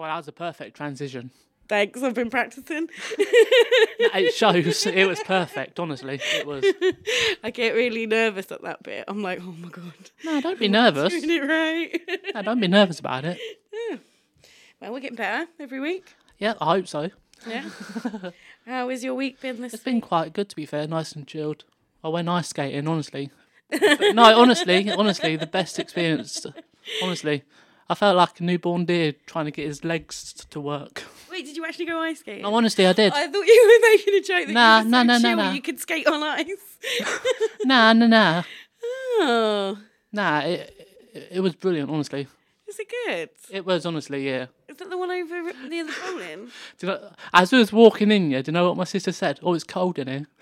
Well, that was a perfect transition. Thanks, I've been practicing. It shows. It was perfect, honestly. It was. I get really nervous at that bit. I'm like, oh my God. No, don't be nervous. Doing it right. No, don't be nervous about it. Yeah. Well, we're getting better every week. Yeah, I hope so. Yeah. How has your week been this It's been quite good, to be fair. Nice and chilled. I went ice skating, honestly. But no, honestly, the best experience. Honestly, I felt like a newborn deer trying to get his legs to work. Wait, did you actually go ice skating? No, honestly, I did. I thought you were making a joke that Nah, you were so chill nah. you could skate on ice. Nah. Oh, Nah, it was brilliant, honestly. is it good? It was, honestly, yeah. Is that the one over near the bowling? Do you know, as we was walking in here, do you know what my sister said? Oh, it's cold in here.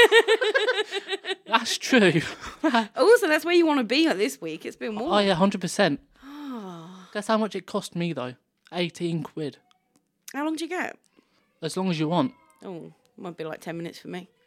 That's true. Also, that's where you want to be like this week. It's been warm. Oh, yeah, 100%. Oh. Guess how much it cost me, though? 18 quid. How long do you get? As long as you want. Oh, might be like 10 minutes for me.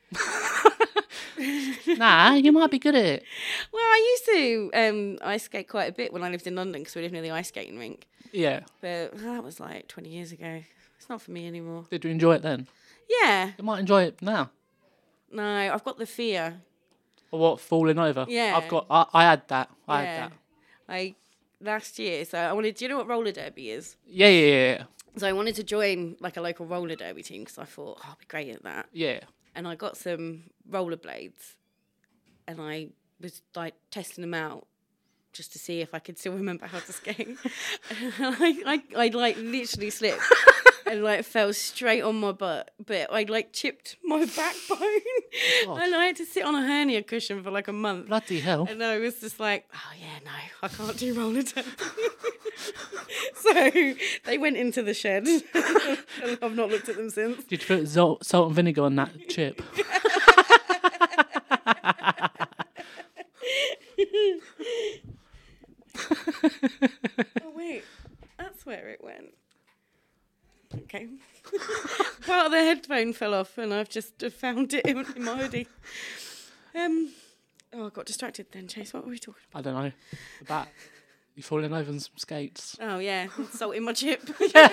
Nah, you might be good at it. Well, I used to ice skate quite a bit when I lived in London because we lived near the ice skating rink. Yeah. But that was like 20 years ago. It's not for me anymore. Did you enjoy it then? Yeah. You might enjoy it now. No, I've got the fear. Or what, falling over? Yeah. I had that. I had that. Last year, so I wanted, do you know what roller derby is? Yeah. So I wanted to join like a local roller derby team because I thought, oh, I'll be great at that. Yeah. And I got some rollerblades and I was like testing them out just to see if I could still remember how to skate. I like literally slipped and like fell straight on my butt, but I like chipped my backbone and I had to sit on a hernia cushion for like a month. Bloody hell. And I was just like, oh yeah, no, I can't do roller derby. So they went into the shed. And I've not looked at them since. Did you put salt and vinegar on that chip? Oh wait, that's where it went. Okay. Part of the headphone fell off and I've just found it in my hoodie. Oh, I got distracted then, Chase. What were we talking about? I don't know. About you falling over on some skates. Oh yeah, salt in my chip.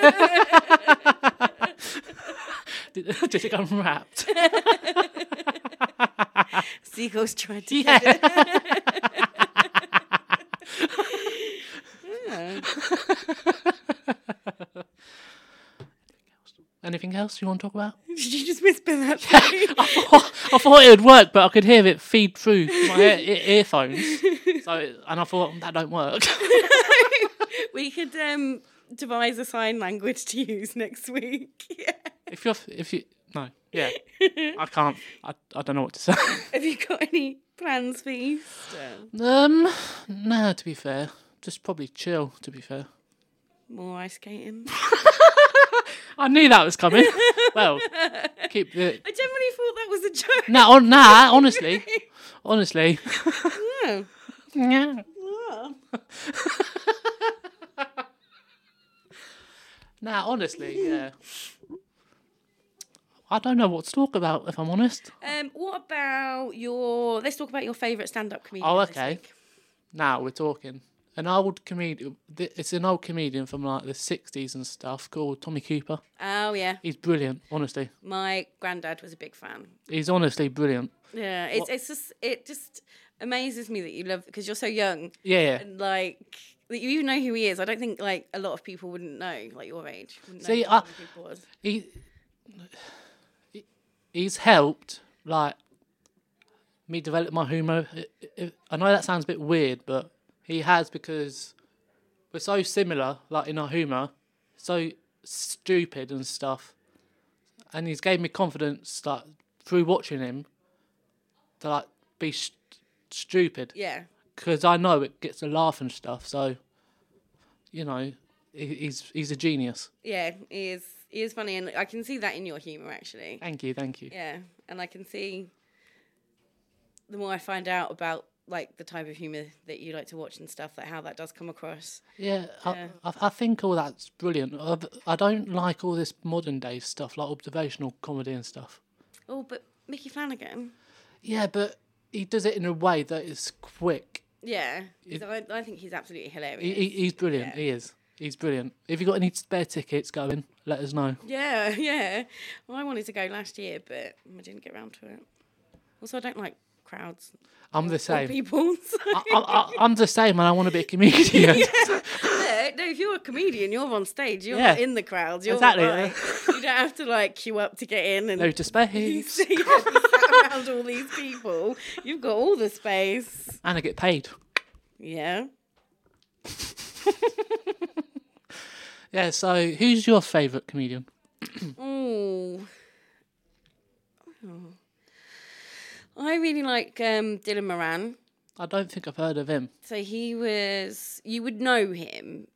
Did it come wrapped? Seagulls tried to get it. Yeah. Anything else you want to talk about? Did you just whisper that? I thought it would work, but I could hear it feed through my earphones. And I thought that don't work. We could devise a sign language to use next week. Yeah. I can't. I don't know what to say. Have you got any plans for Easter? No. To be fair, just probably chill. To be fair. More ice skating. I knew that was coming. Well, keep the. I generally thought that was a joke. Honestly. No. Yeah. Oh. Honestly, yeah. I don't know what to talk about, if I'm honest. What about let's talk about your favourite stand-up comedian. Oh, this okay. week. Now we're talking. An old comedian. It's an old comedian from like the 60s and stuff called Tommy Cooper. Oh, yeah. He's brilliant, honestly. My granddad was a big fan. He's honestly brilliant. Yeah, it just amazes me that you love, because you're so young. Yeah. And like, that you even know who he is. I don't think like a lot of people wouldn't know, like your age. See, he's helped like me develop my humour. I know that sounds a bit weird, but he has, because we're so similar, like in our humour, so stupid and stuff. And he's gave me confidence, like through watching him, to like be stupid. Yeah. Because I know it gets a laugh and stuff. So, you know, he's a genius. Yeah, he is funny, and I can see that in your humour actually. Thank you. Yeah, and I can see the more I find out about like the type of humour that you like to watch and stuff, like how that does come across. Yeah. I think all that's brilliant. I don't like all this modern day stuff, like observational comedy and stuff. Oh, but Mickey Flanagan. Yeah, but he does it in a way that is quick. Yeah, I think he's absolutely hilarious. He's brilliant. Yeah. He is. He's brilliant. If you got any spare tickets going, let us know. Yeah, yeah. Well, I wanted to go last year, but I didn't get around to it. Also, I don't like crowds. I'm the Or same. people. So. I'm the same, and I want to be a comedian. No, if you're a comedian, you're on stage. You're Yeah. not in the crowds. You're Exactly. Like, you don't have to like queue up to get in and No to space. be sat around all these people. You've got all the space. And I get paid. Yeah. Yeah, so who's your favourite comedian? Oh. I really like Dylan Moran. I don't think I've heard of him. So you would know him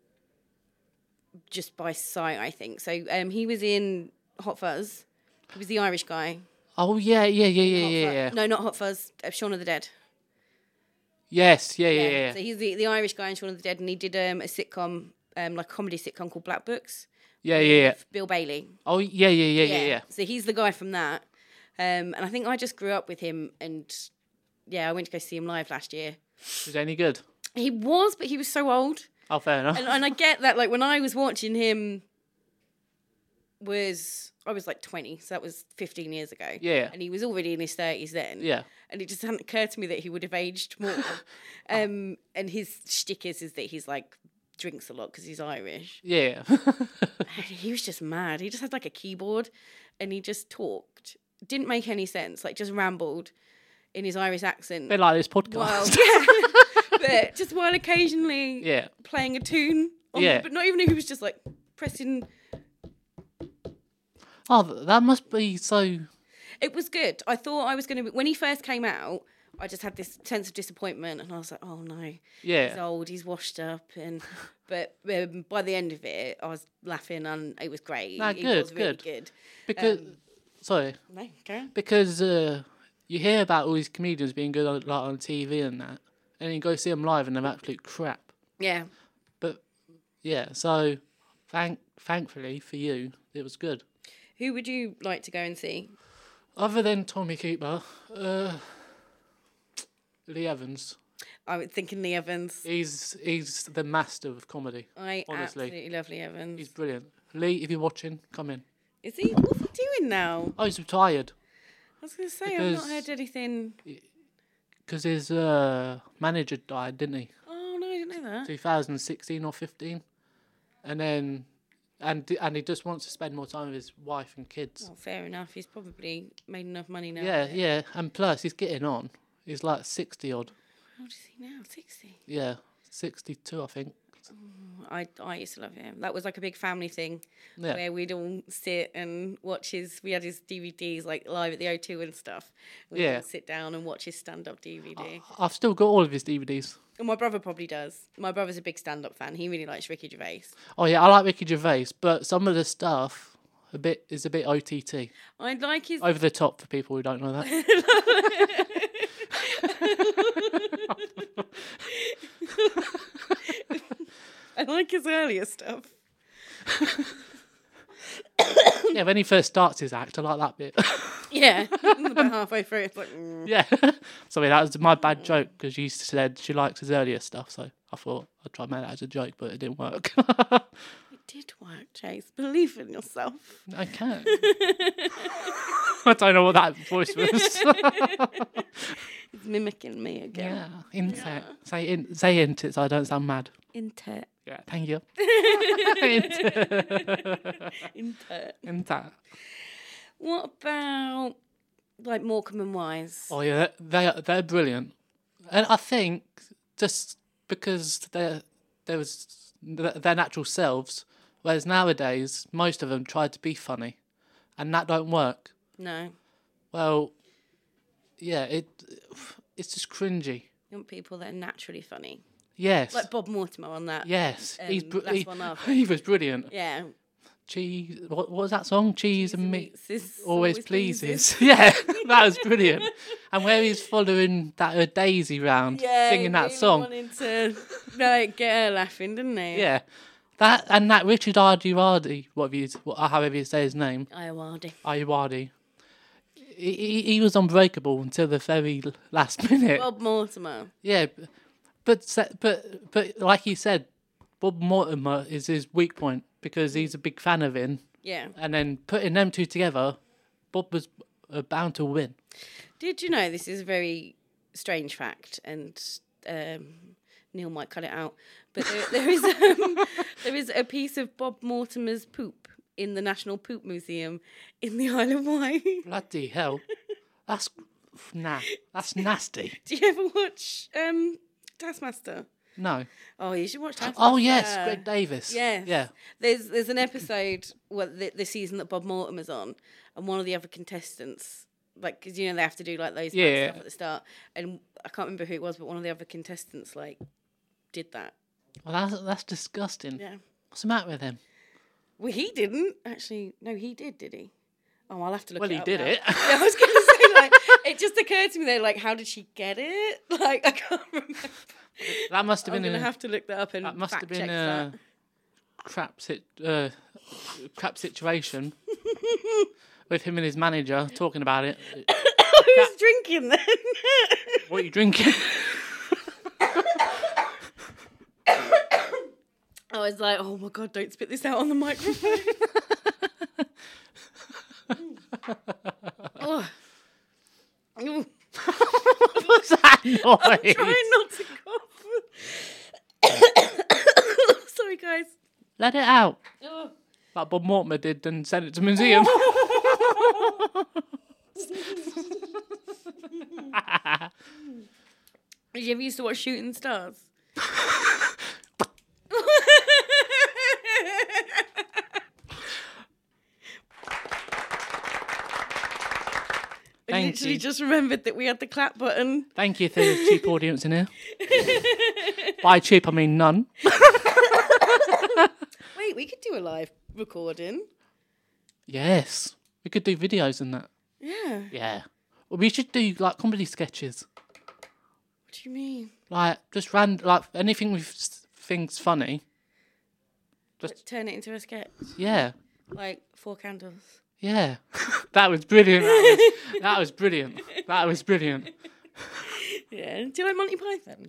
just by sight, I think. So he was in Hot Fuzz. He was the Irish guy. Oh, yeah. Hot Yeah. Fuzz. No, not Hot Fuzz. Shaun of the Dead. Yes, yeah. So he's the Irish guy in Shaun of the Dead, and he did a sitcom, like a comedy sitcom called Black Books. Yeah. Bill Bailey. Oh, yeah. So he's the guy from that. And I think I just grew up with him, and I went to go see him live last year. Was he any good? He was, but he was so old. Oh, fair enough. And I get that, like, when I was watching him, I was like 20, so that was 15 years ago. Yeah. And he was already in his 30s then. Yeah. And it just hadn't occurred to me that he would have aged more. And his shtick is that he's like, drinks a lot because he's Irish. Yeah. And he was just mad. He just had like a keyboard and he just talked. Didn't make any sense, like just rambled in his Irish accent. A bit like this podcast. Well, yeah. But just while occasionally playing a tune. But not even if he was just like pressing. Oh, that must be so... It was good. I thought I was going to... When he first came out, I just had this sense of disappointment and I was like, oh no. Yeah. He's old, he's washed up. But by the end of it, I was laughing and it was great. Nah, It was really good. good. Because... sorry. No, go on. Because you hear about all these comedians being good on TV and that, and you go see them live and they're absolute crap. Yeah. But, yeah, so thankfully for you, it was good. Who would you like to go and see? Other than Tommy Cooper, Lee Evans. I was thinking Lee Evans. He's the master of comedy. I honestly. absolutely love Lee Evans. He's brilliant. Lee, if you're watching, come in. Is he? What's he doing now? Oh, he's retired. I was going to say, I've not heard anything. Because his manager died, didn't he? Oh, no, I didn't know that. 2016 or 15. And then... And he just wants to spend more time with his wife and kids. Oh, fair enough. He's probably made enough money now. Yeah. And plus, he's getting on. He's like 60 odd. How old is he now? 60? Yeah, 62, I think. I used to love him. That was like a big family thing Yeah. where we'd all sit and watch we had his DVDs like live at the O2 and stuff. We'd all sit down and watch his stand-up DVD. I've still got all of his DVDs. And my brother probably does. My brother's a big stand-up fan. He really likes Ricky Gervais. Oh, yeah, I like Ricky Gervais, but some of the stuff is a bit OTT. I like his... Over the top for people who don't know that. I like his earlier stuff. Yeah, when he first starts his act, I like that bit. Yeah, about halfway through, it's like... Yeah. Sorry, that was my bad joke, because you said she likes his earlier stuff, so I thought I'd try and make that as a joke, but it didn't work. It did work, Chase. Believe in yourself. I can. I don't know what that voice was. It's mimicking me again. Yeah, intet. Say intet so I don't sound mad. Intet. Yeah, thank you. Intet. What about like Morecambe and Wise? Oh yeah, they're brilliant, and I think just because they're their natural selves, whereas nowadays most of them try to be funny, and that don't work. No. Well, yeah, it's just cringy. You want people that are naturally funny. Yes. Like Bob Mortimer on that. Yes, Last One Up. he was brilliant. Yeah. Cheese. What was that song? Cheese and meat always pleases. pleases. Yeah, that was brilliant. And where he's following that Daisy round, singing that really song. Wanted to like get her laughing, didn't he? Yeah, that Richard Ayoade, however you say his name, Ayoade. He was unbreakable until the very last minute. Bob Mortimer. Yeah, but like you said, Bob Mortimer is his weak point because he's a big fan of him. Yeah. And then putting them two together, Bob was bound to win. Did you know, this is a very strange fact, and Neil might cut it out, but there is a piece of Bob Mortimer's poop in the National Poop Museum in the Isle of Wight. Bloody hell. That's nasty. Do you ever watch Taskmaster? No. Oh, you should watch Taskmaster. Oh, yes, Greg Davis. Yes. Yeah. There's an episode, the season that Bob Mortimer's on, and one of the other contestants, like, because, you know, they have to do, like, those Yeah. stuff at the start, and I can't remember who it was, but one of the other contestants, like, did that. Well, that's disgusting. Yeah. What's the matter with him? Well, he didn't. Actually, no, he did he? Oh, I'll have to look it up. Well, he did now. it. Yeah, I was going to say, like, it just occurred to me there, like, how did she get it? Like, I can't remember. That must have I'm been going to have to look that up and that must have been fact-check a crap situation with him and his manager talking about it. Who's drinking then? What are you drinking? I was like, oh my God, don't spit this out on the microphone. Oh. Ooh. What's that noise? I'm trying not to cough. Sorry, guys. Let it out. Oh. Like Bob Mortimer did and sent it to museum. Did you ever used to watch Shooting Stars? I Thank literally you. just remembered that we had the clap button. Thank you to the cheap audience in here. By cheap, I mean none. Wait, we could do a live recording. Yes. We could do videos and that. Yeah. Yeah. Well, we should do, like, comedy sketches. What do you mean? Like, just like, anything we think's funny. Like, turn it into a sketch. Yeah. Like 4 Candles. Yeah. That was brilliant. That was brilliant. That was brilliant. Yeah. Do you like Monty Python?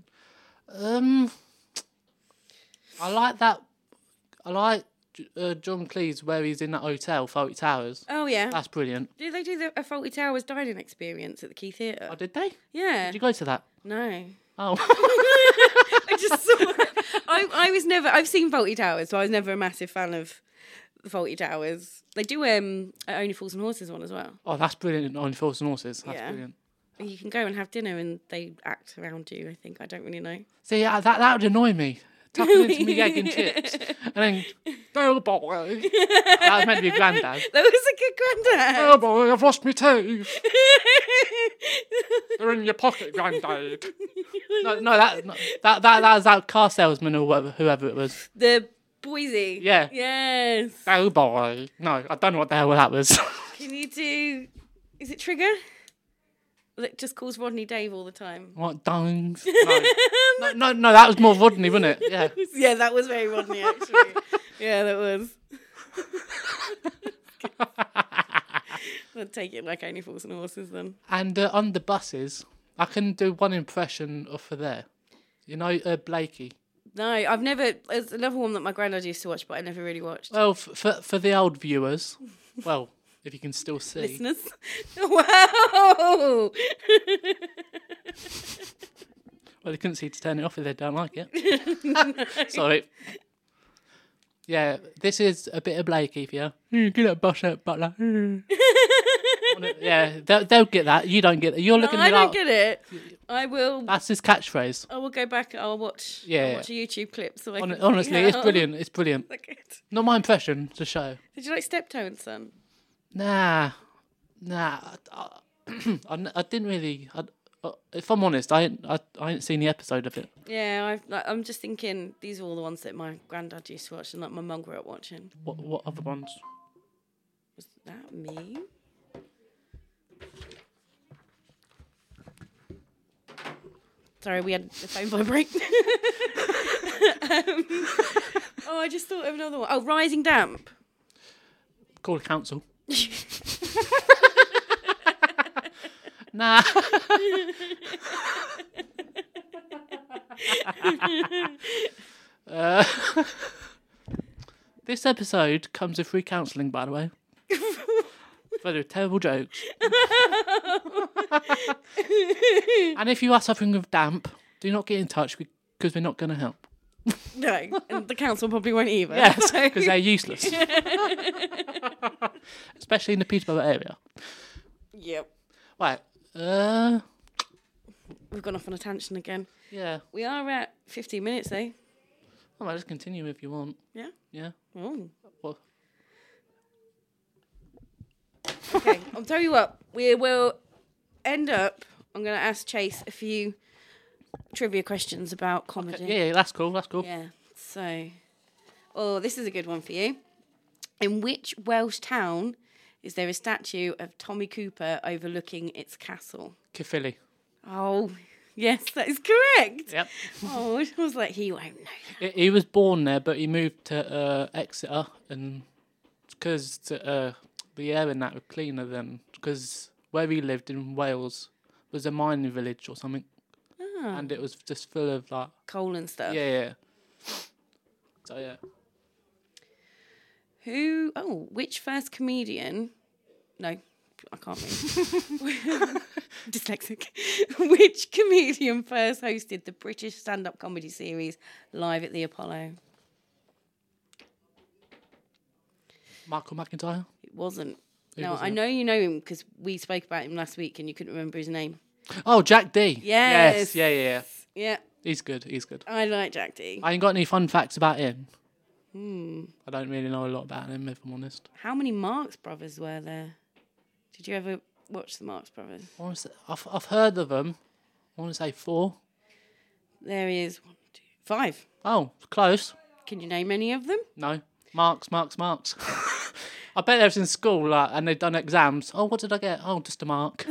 I like that. I like John Cleese where he's in that hotel, Fawlty Towers. Oh, yeah. That's brilliant. Did they do a Fawlty Towers dining experience at the Key Theatre? Oh, did they? Yeah. Did you go to that? No. Oh. I just saw it. I was never... I've seen Fawlty Towers, so I was never a massive fan of the Fawlty Towers. They do Only Fools and Horses one as well. Oh, that's brilliant. Only Fools and Horses. That's Yeah. brilliant. You can go and have dinner and they act around you, I think. I don't really know. See, that would annoy me. Tucking into me egg and chips. And then, oh boy. That was meant to be Grandad. That was a good Grandad. Oh boy, I've lost my teeth. They're in your pocket, Grandad. No, that was that car salesman or whoever it was. The Boise. Yeah. Yes. Oh boy. No, I don't know what the hell that was. Can you do... Is it Trigger? That just calls Rodney Dave all the time. What, Dones? No, that was more Rodney, wasn't it? Yeah. Yeah, that was very Rodney, actually. Yeah, that was. I'd take it like Only Fools and Horses then. And on the buses, I can do one impression of her there. You know, Blakey. No, I've never... There's another one that my granddad used to watch, but I never really watched. Well, for the old viewers, well, if you can still see. Listeners. Wow! Well, they couldn't see to turn it off if they don't like it. Sorry. Yeah, this is a bit of Blakey for you. Get that bus out, butler. Yeah, they'll get that. You don't get that. You're looking I at don't get it. I will... That's his catchphrase. I will go back. I'll watch. Yeah. I'll watch a YouTube clip. So I can Honestly, figure it's out. brilliant. It's brilliant. Okay. Not my impression, to show. Did you like Steptoe and Son? Nah. I didn't really. If I'm honest, I ain't seen the episode of it. Yeah, I'm just thinking these are all the ones that my granddad used to watch and like my mum grew up watching. What other ones? Was that me? Sorry, we had the phone vibrate. Oh, I just thought of another one. Oh, Rising Damp. Call the council. Nah. This episode comes with free counselling, by the way. For the terrible jokes. And if you are suffering with damp, do not get in touch because we're not going to help. No, and the council probably won't either. Yes, because they're useless. Especially in the Peterborough area. Yep. Right. We've gone off on a tangent again. Yeah. We are at 15 minutes, though. I might just continue if you want. Yeah? Yeah. Oh. Well, Okay, I'll tell you what. We will end up... I'm going to ask Chase a few trivia questions about comedy. yeah, that's cool. That's cool. Yeah. So... Oh, this is a good one for you. In which Welsh town is there a statue of Tommy Cooper overlooking its castle? Caerphilly. Oh, yes, that is correct. Yep. Oh, I was like, he won't know. He was born there, but he moved to Exeter, and because the air in that was cleaner then, because where he lived in Wales was a mining village or something, and it was just full of like Coal and stuff. yeah. So yeah. Which first comedian? No, I can't read. Dyslexic. Which comedian first hosted the British stand-up comedy series Live at the Apollo? Michael McIntyre. It wasn't. Who No, was I it? know you know him because we spoke about him last week and you couldn't remember his name. Oh, Jack D. Yes. Yeah. Yeah, He's good. I like Jack D. I ain't got any fun facts about him. I don't really know a lot about him, if I'm honest. How many Marx Brothers were there? Did you ever watch the Marx Brothers? I've heard of them. I want to say 4. There is 1, 2, 5. Oh, close. Can you name any of them? No. Marks. I bet they was in school, like, and they'd done exams. Oh, what did I get? Oh, just a mark.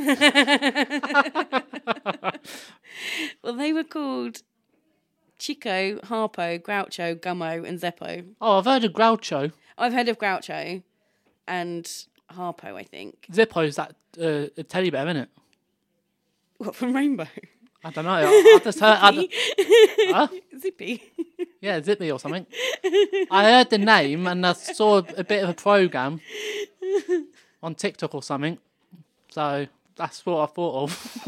Well, they were called Chico, Harpo, Groucho, Gummo, and Zeppo. Oh, I've heard of Groucho. I've heard of Groucho and Harpo, I think. Zippo's that a teddy bear, isn't it? What, from Rainbow? I don't know. I just heard. Huh? Zippy. Yeah, Zippy or something. I heard the name and I saw a bit of a program on TikTok or something. So that's what I thought of.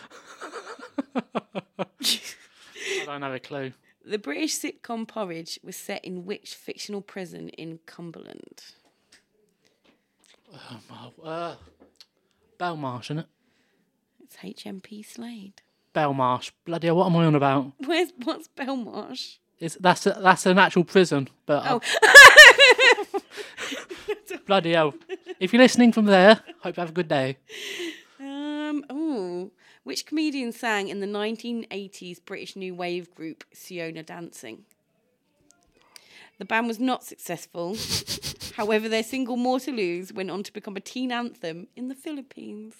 I don't have a clue. The British sitcom Porridge was set in which fictional prison in Cumberland? Belmarsh, isn't it? It's HMP Slade. Belmarsh. Bloody hell, what am I on about? What's Belmarsh? That's an actual prison, but bloody hell. If you're listening from there, hope you have a good day. Which comedian sang in the 1980s British New Wave group Siona Dancing? The band was not successful. However, their single More to Lose went on to become a teen anthem in the Philippines.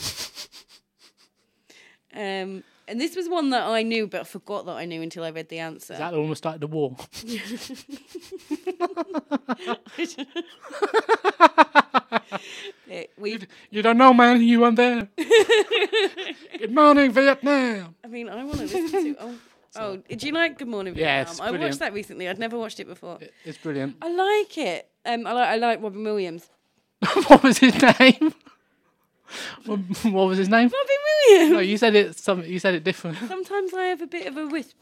And this was one that I knew, but I forgot that I knew until I read the answer. Is that the one that started the war? You don't know, man. You weren't there. Good morning, Vietnam. I mean, I want to listen to... Oh, do you like Good Morning Vietnam? Yeah, it's I brilliant. watched that recently. I'd never watched it before. It's brilliant. I like it. I like Robin Williams. What was his name? What was his name? Robin Williams. No, you said it. You said it different. Sometimes I have a bit of a wisp.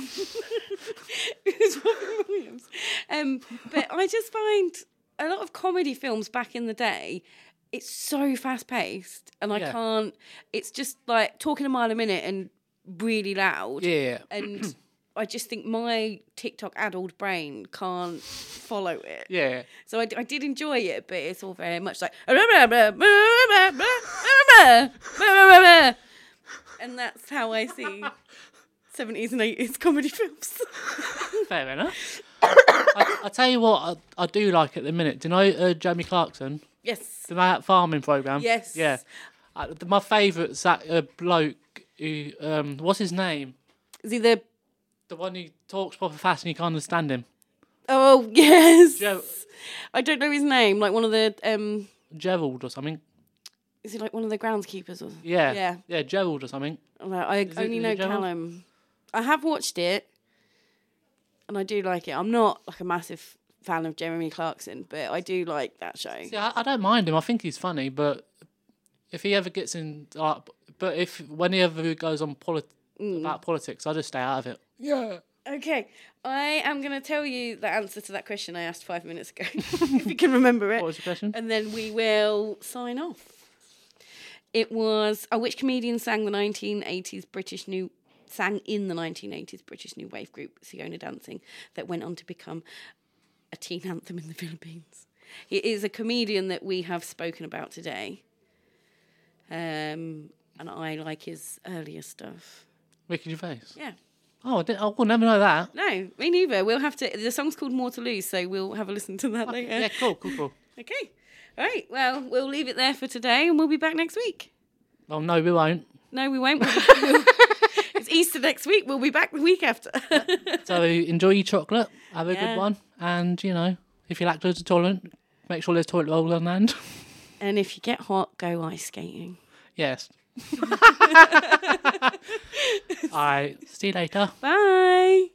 It's Robin Williams. But I just find a lot of comedy films back in the day, it's so fast paced, and I can't. It's just like talking a mile a minute and really loud. Yeah. And I just think my TikTok addled brain can't follow it. Yeah. So I did enjoy it, but it's all very much like... And that's how I see 70s and 80s comedy films. Fair enough. I tell you what, I do like at the minute. Do you know Jeremy Clarkson? Yes. Do you know that farming programme? Yes. Yeah. My favourite's that bloke who... what's his name? Is he the one who talks proper fast and you can't understand him. Oh, yes. Ger- I don't know his name. Like one of the... Gerald or something. Is he like one of the groundskeepers? Or... Yeah. Yeah, Gerald or something. I only know Gerald? Callum. I have watched it. and I do like it. I'm not like a massive fan of Jeremy Clarkson, but I do like that show. See, I don't mind him. I think he's funny, but if he ever gets in, but if whenever he goes on about politics, I just stay out of it. Yeah. Okay, I am going to tell you the answer to that question I asked 5 minutes ago, if you can remember it. What was the question? And then we will sign off. It was, which comedian sang in the 1980s British New Wave group, Siona Dancing, that went on to become a teen anthem in the Philippines? It is a comedian that we have spoken about today. And I like his earlier stuff. Ricky Gervais? Yeah. Oh, I will never know that. No, me neither. We'll have to. The song's called More to Lose, so we'll have a listen to that later. Yeah, cool. Okay. All right. Well, we'll leave it there for today, and we'll be back next week. Oh, no, we won't. No, we won't. It's Easter next week. We'll be back the week after. So enjoy your chocolate. Have a good one. And, if you're lactose intolerant, make sure there's toilet roll on hand. And if you get hot, go ice skating. Yes. All right. See you later. Bye.